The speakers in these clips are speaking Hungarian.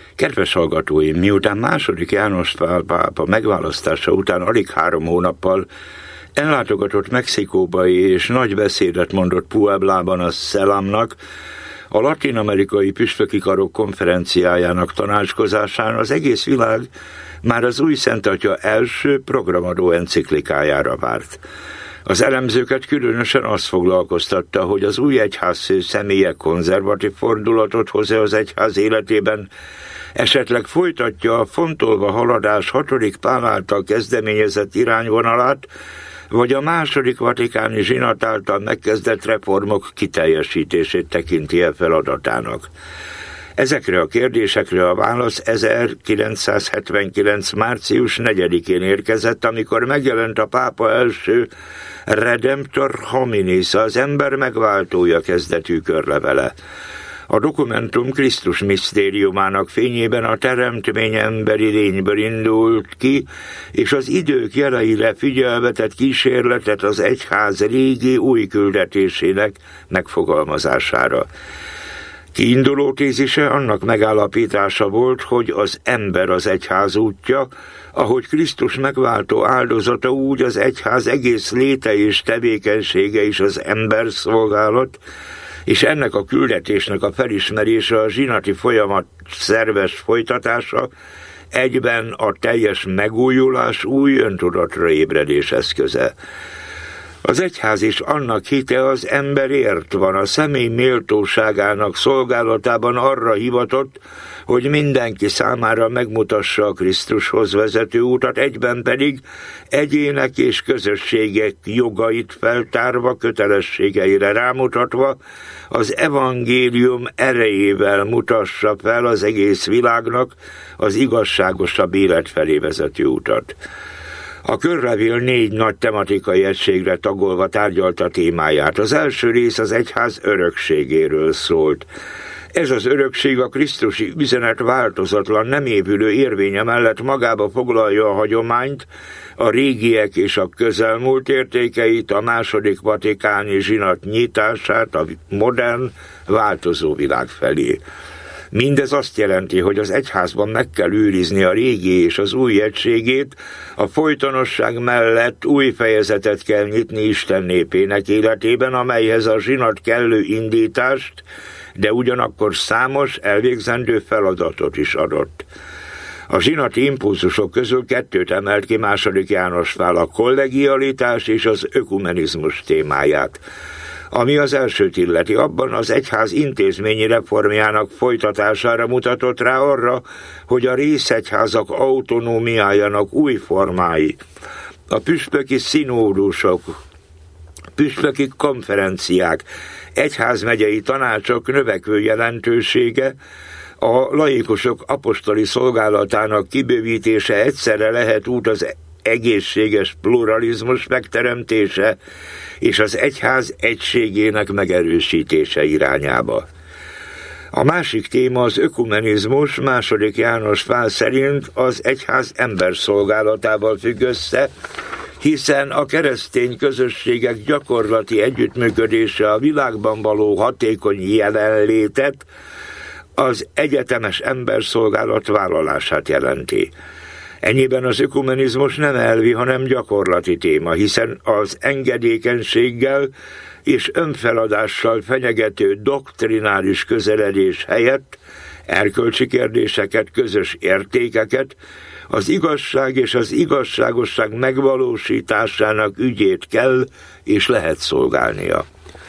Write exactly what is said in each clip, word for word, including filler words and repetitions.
Kedves hallgatóim, miután második János Pál pápa megválasztása után alig három hónappal ellátogatott Mexikóba és nagy beszédet mondott Pueblában a Szelamnak, a latin-amerikai püspöki karok konferenciájának tanácskozásán az egész világ már az új Szentatya első programadó enciklikájára várt. Az elemzőket különösen azt foglalkoztatta, hogy az új egyházfő személye konzervatív fordulatot hoz-e az egyház életében, esetleg folytatja a fontolva haladás hatodik Pál által kezdeményezett irányvonalát, vagy a második vatikáni zsinat által megkezdett reformok kiteljesítését tekinti el feladatának. Ezekre a kérdésekre a válasz ezerkilencszázhetvenkilenc. március negyedikén érkezett, amikor megjelent a pápa első Redemptor Hominis, az ember megváltója kezdetű körlevele. A dokumentum Krisztus misztériumának fényében a teremtmény emberi lényből indult ki, és az idők jeleire figyelve tett kísérletet az egyház régi új küldetésének megfogalmazására. Kiinduló tézise annak megállapítása volt, hogy az ember az egyház útja, ahogy Krisztus megváltó áldozata, úgy az egyház egész léte és tevékenysége is az ember szolgálat, és ennek a küldetésnek a felismerése, a zsinati folyamat szerves folytatása, egyben a teljes megújulás, új öntudatra ébredés eszköze. Az egyház és annak hite az emberért van, a személy méltóságának szolgálatában arra hivatott, hogy mindenki számára megmutassa a Krisztushoz vezető utat, egyben pedig egyének és közösségek jogait feltárva, kötelességeire rámutatva, az evangélium erejével mutassa fel az egész világnak az igazságosabb élet felé vezető utat. A körlevél négy nagy tematikai egységre tagolva tárgyalta témáját. Az első rész az egyház örökségéről szólt. Ez az örökség a krisztusi üzenet változatlan, nem évülő érvénye mellett magába foglalja a hagyományt, a régiek és a közelmúlt értékeit, a második vatikáni zsinat nyitását a modern, változó világ felé. Mindez azt jelenti, hogy az egyházban meg kell őrizni a régi és az új egységét, a folytonosság mellett új fejezetet kell nyitni Isten népének életében, amelyhez a zsinat kellő indítást, de ugyanakkor számos elvégzendő feladatot is adott. A zsinati impulzusok közül kettőt emelt ki második János Pál, a kollegialitás és az ökumenizmus témáját. Ami az elsőt illeti, abban az egyház intézményi reformjának folytatására mutatott rá arra, hogy a részegyházak autonómiájának új formái, a püspöki színódusok, püspöki konferenciák, egyházmegyei tanácsok növekvő jelentősége, a laikusok apostoli szolgálatának kibővítése egyszerre lehet út az egészséges pluralizmus megteremtése és az egyház egységének megerősítése irányába. A másik téma az ökumenizmus, második János Pál szerint az egyház emberszolgálatával függ össze, hiszen a keresztény közösségek gyakorlati együttműködése a világban való hatékony jelenlétet, az egyetemes emberszolgálat vállalását jelenti. Ennyiben az ökumenizmus nem elvi, hanem gyakorlati téma, hiszen az engedékenységgel és önfeladással fenyegető doktrinális közeledés helyett erkölcsi kérdéseket, közös értékeket, az igazság és az igazságosság megvalósításának ügyét kell és lehet szolgálnia.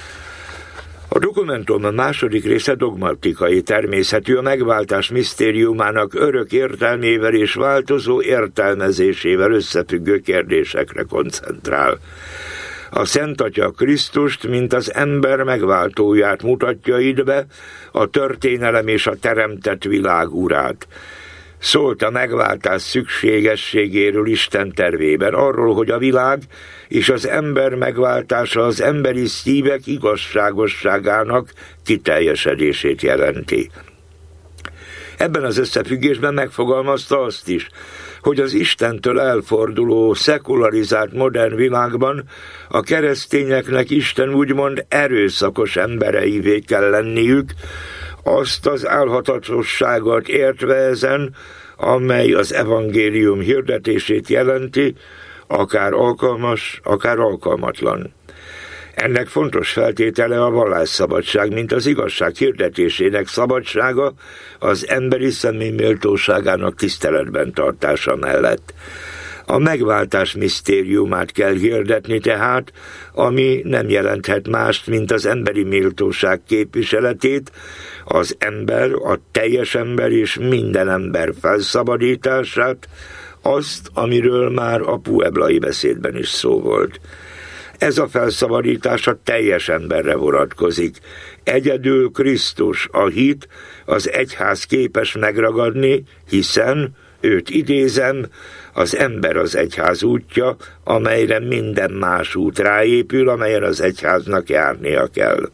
A dokumentum második része dogmatikai természetű, a megváltás misztériumának örök értelmével és változó értelmezésével összefüggő kérdésekre koncentrál. A Szent Atya Krisztust, mint az ember megváltóját mutatja itt be, a történelem és a teremtett világ urát. Szólt a megváltás szükségességéről Isten tervében, arról, hogy a világ és az ember megváltása az emberi szívek igazságosságának kiteljesedését jelenti. Ebben az összefüggésben megfogalmazta azt is, hogy az Istentől elforduló, szekularizált modern világban a keresztényeknek Isten úgymond erőszakos embereivé kell lenniük, azt az álhatatosságot értve ezen, amely az evangélium hirdetését jelenti, akár alkalmas, akár alkalmatlan. Ennek fontos feltétele a vallásszabadság, mint az igazság hirdetésének szabadsága az emberi személy méltóságának tiszteletben tartása mellett. A megváltás misztériumát kell hirdetni tehát, ami nem jelenthet mást, mint az emberi méltóság képviseletét, az ember, a teljes ember és minden ember felszabadítását, azt, amiről már a pueblai beszédben is szó volt. Ez a felszabadítás a teljes emberre vonatkozik. Egyedül Krisztus, a hit, az egyház képes megragadni, hiszen, őt idézem, az ember az egyház útja, amelyre minden más út ráépül, amelyen az egyháznak járnia kell.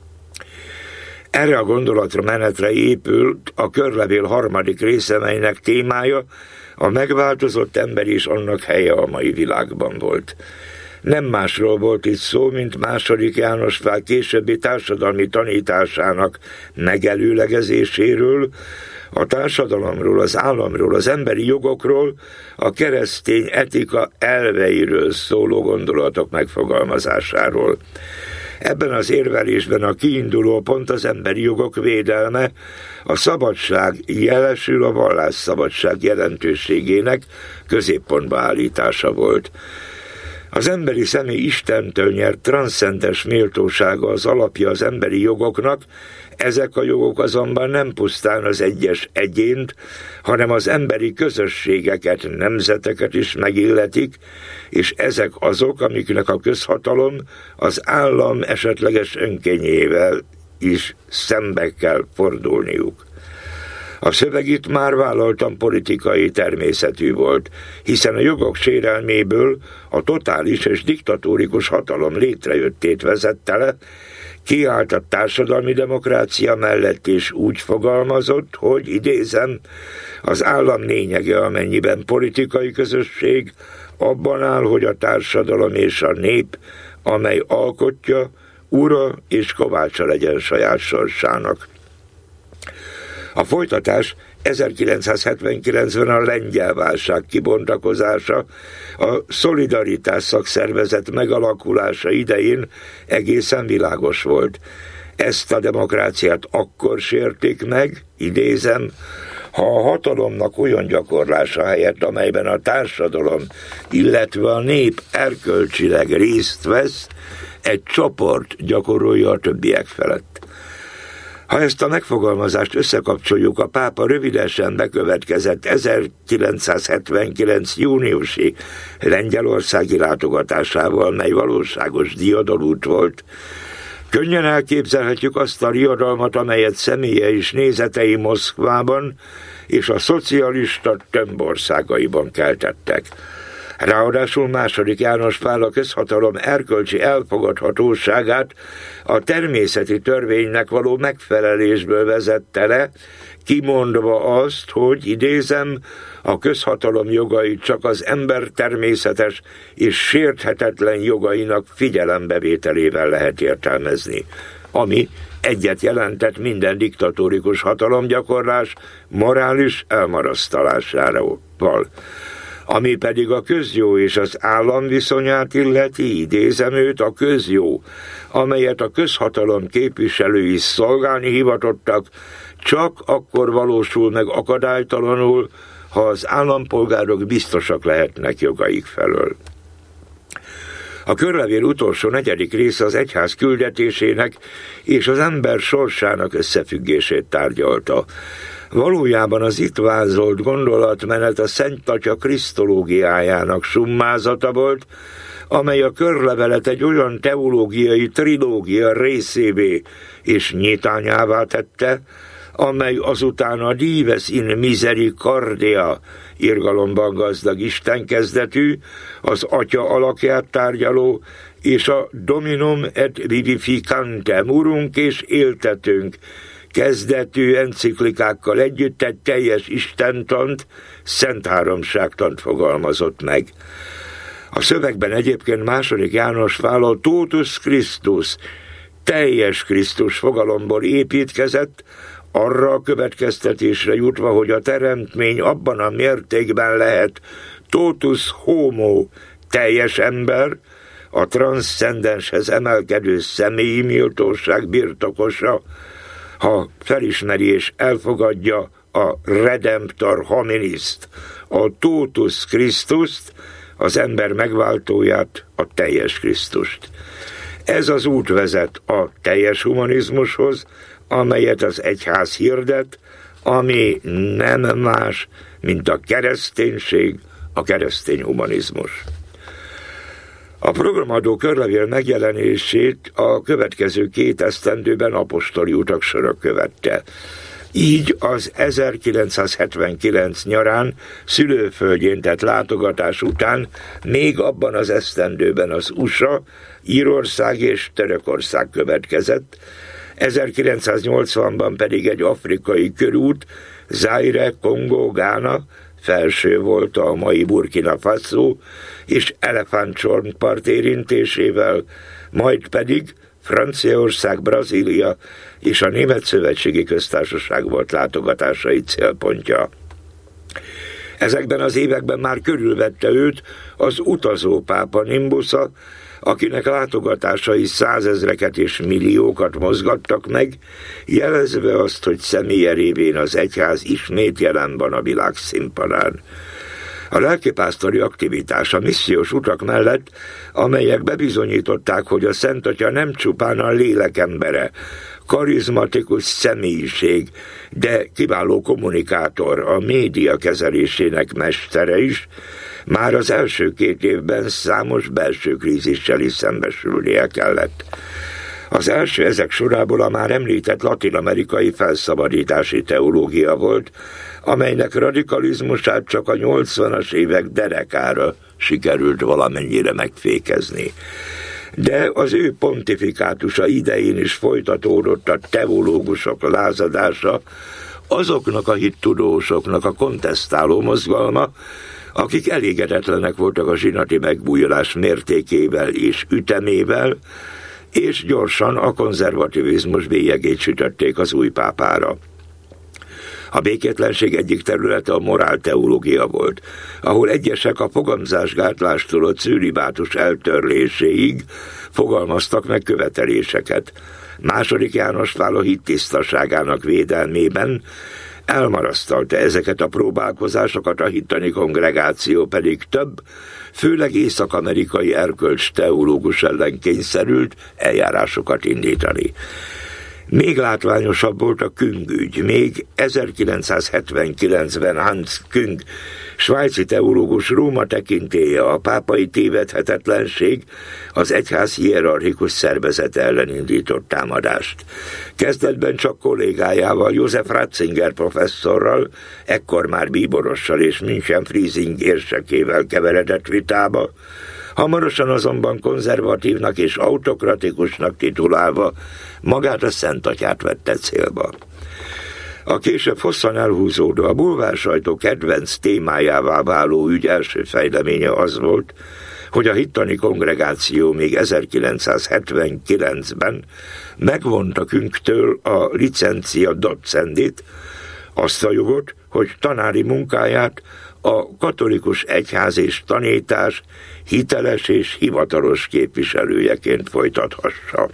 Erre a gondolatra menetre épült a körlevél harmadik része, melynek témája a megváltozott ember és annak helye a mai világban volt. Nem másról volt itt szó, mint második János Pál későbbi társadalmi tanításának megelőlegezéséről, a társadalomról, az államról, az emberi jogokról, a keresztény etika elveiről szóló gondolatok megfogalmazásáról. Ebben az érvelésben a kiinduló pont az emberi jogok védelme, a szabadság jelesül a vallásszabadság jelentőségének középpontba állítása volt. Az emberi személy Istentől nyert transzcendens méltósága az alapja az emberi jogoknak, ezek a jogok azonban nem pusztán az egyes egyént, hanem az emberi közösségeket, nemzeteket is megilletik, és ezek azok, amiknek a közhatalom az állam esetleges önkényével is szembe kell fordulniuk. A szöveg itt már vállaltan politikai természetű volt, hiszen a jogok sérelméből a totális és diktatórikus hatalom létrejöttét vezette le, kiállt a társadalmi demokrácia mellett és úgy fogalmazott, hogy idézem, az állam lényege, amennyiben politikai közösség, abban áll, hogy a társadalom és a nép, amely alkotja, ura és kovácsa legyen saját sorsának. A folytatás ezerkilencszázhetvenkilencben a lengyel válság kibontakozása, a Szolidaritás szakszervezet megalakulása idején egészen világos volt. Ezt a demokráciát akkor sérték meg, idézem, ha a hatalomnak olyan gyakorlása helyett, amelyben a társadalom, illetve a nép erkölcsileg részt vesz, egy csoport gyakorolja a többiek felett. Ha ezt a megfogalmazást összekapcsoljuk a pápa rövidesen bekövetkezett ezerkilencszázhetvenkilenc júniusi lengyelországi látogatásával, mely valóságos diadalút volt, könnyen elképzelhetjük azt a riadalmat, amelyet személye és nézetei Moszkvában és a szocialista tömbországaiban keltettek. Ráadásul második János Pál a közhatalom erkölcsi elfogadhatóságát a természeti törvénynek való megfelelésből vezette le, kimondva azt, hogy idézem, a közhatalom jogait csak az ember természetes és sérthetetlen jogainak figyelembevételével lehet értelmezni, ami egyet jelentett minden diktatórikus hatalomgyakorlás morális elmarasztalásával. Ami pedig a közjó és az állam viszonyát illeti, idézem őt, a közjó, amelyet a közhatalom képviselői szolgálni hivatottak, csak akkor valósul meg akadálytalanul, ha az állampolgárok biztosak lehetnek jogaik felől. A körlevél utolsó negyedik része az egyház küldetésének és az ember sorsának összefüggését tárgyalta. Valójában az itt vázolt gondolatmenet a Szent Atya krisztológiájának summázata volt, amely a körlevelet egy olyan teológiai trilógia részévé és nyitányává tette, amely azután a Dives in Misericordia irgalomban gazdag istenkezdetű, az Atya alakját tárgyaló, és a Dominum et Vivificantem, Urunk és éltetőnk kezdetű enciklikákkal együtt egy teljes istentant, szent háromságtant fogalmazott meg. A szövegben egyébként második János Pál a Totus Christus, teljes Krisztus fogalomból építkezett, arra a következtetésre jutva, hogy a teremtmény abban a mértékben lehet totus homo, teljes ember, a transzcendenshez emelkedő személyi méltóság birtokosa, ha felismeri és elfogadja a redemptor hominiszt, a totus Christust, az ember megváltóját, a teljes Krisztust. Ez az út vezet a teljes humanizmushoz, amelyet az egyház hirdet, ami nem más, mint a kereszténység, a keresztény humanizmus. A programadó körlevél megjelenését a következő két esztendőben apostoli utak sora követte. Így az ezerkilencszázhetvenkilenc nyarán szülőföldjén tett látogatás után még abban az esztendőben az u es á, Írország és Törökország következett, ezerkilencszáznyolcvanban pedig egy afrikai körút, Zaire, Kongó, Gána, Felső volt a mai Burkina Faso, és elefántcsontpart érintésével, majd pedig Franciaország, Brazília és a Német Szövetségi Köztársaság volt látogatásai célpontja. Ezekben az években már körülvette őt az utazó pápa Nimbusza, akinek látogatásai százezreket és milliókat mozgattak meg, jelezve azt, hogy személye révén az egyház ismét jelen van a világ színpadán. A lelkipásztori aktivitás a missziós utak mellett, amelyek bebizonyították, hogy a Szent Atya nem csupán a lélek embere, karizmatikus személyiség, de kiváló kommunikátor, a média kezelésének mestere is, már az első két évben számos belső krízissel is szembesülnie kellett. Az első ezek sorából a már említett latin-amerikai felszabadítási teológia volt, amelynek radikalizmusát csak a nyolcvanas évek derekára sikerült valamennyire megfékezni. De az ő pontifikátusa idején is folytatódott a teológusok lázadása, azoknak a hittudósoknak a kontesztáló mozgalma, akik elégedetlenek voltak a zsinati megbújulás mértékével és ütemével, és gyorsan a konzervativizmus bélyegét sütötték az új pápára. A békétlenség egyik területe a morálteológia volt, ahol egyesek a fogamzásgátlástól a cölibátus eltörléséig fogalmaztak meg követeléseket. Második János Pál a hit tisztaságának védelmében elmarasztalta ezeket a próbálkozásokat, a hittani kongregáció pedig több, főleg észak-amerikai erkölcs teológus ellen kényszerült eljárásokat indítani. Még látványosabb volt a Küng ügy. Még ezerkilencszázhetvenkilencben Hans Küng, svájci teológus Róma tekintélye, a pápai tévedhetetlenség az egyház hierarchikus szervezete ellen indított támadást. Kezdetben csak kollégájával, Josef Ratzinger professzorral, ekkor már bíborossal és München Friesing érsekével keveredett vitába, hamarosan azonban konzervatívnak és autokratikusnak titulálva magát a Szent Atyát vette célba. A később hosszan elhúzódó, a bulvársajtó kedvenc témájává váló ügy első fejleménye az volt, hogy a hittani kongregáció még ezerkilencszázhetvenkilencben megvonta Künktől a licencia docendit, azt a jogot, hogy tanári munkáját a katolikus egyház és tanítás hiteles és hivatalos képviselőjeként folytathassa.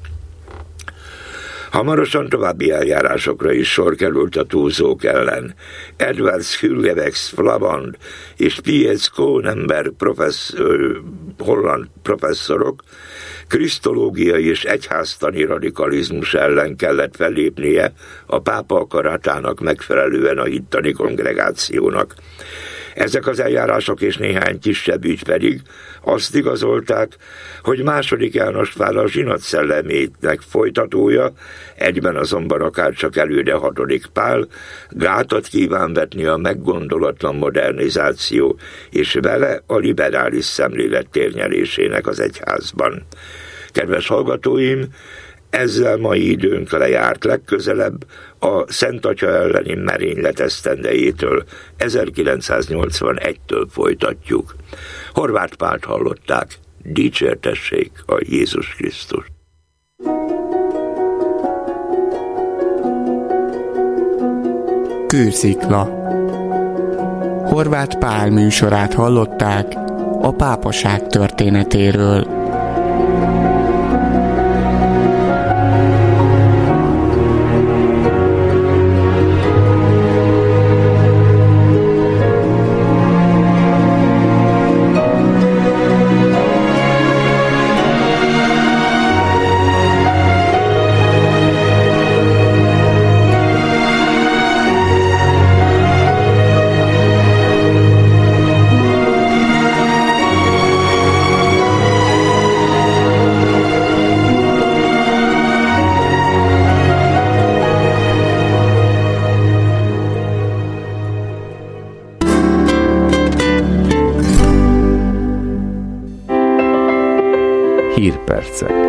Hamarosan további eljárásokra is sor került a túlzók ellen. Edward Schillewex Flamand és Pietz Kohnenberg professzor, holland professzorok krisztológiai és egyháztani radikalizmus ellen kellett fellépnie a pápa akaratának megfelelően a hittani kongregációnak. Ezek az eljárások és néhány kisebb ügy pedig azt igazolták, hogy második János Pál a zsinat szellemének folytatója, egyben azonban akárcsak előde hatodik Pál gátat kíván vetni a meggondolatlan modernizáció és vele a liberális szemlélet térnyerésének az egyházban. Kedves hallgatóim, ezzel mai időnk lejárt, legközelebb a Szent Atya elleni merénylet esztendejétől, ezerkilencszáznyolcvanegytől folytatjuk. Horváth Pált hallották, dicsértessék a Jézus Krisztus. Kőszikla. Horváth Pál műsorát hallották a pápaság történetéről. Hírpercek.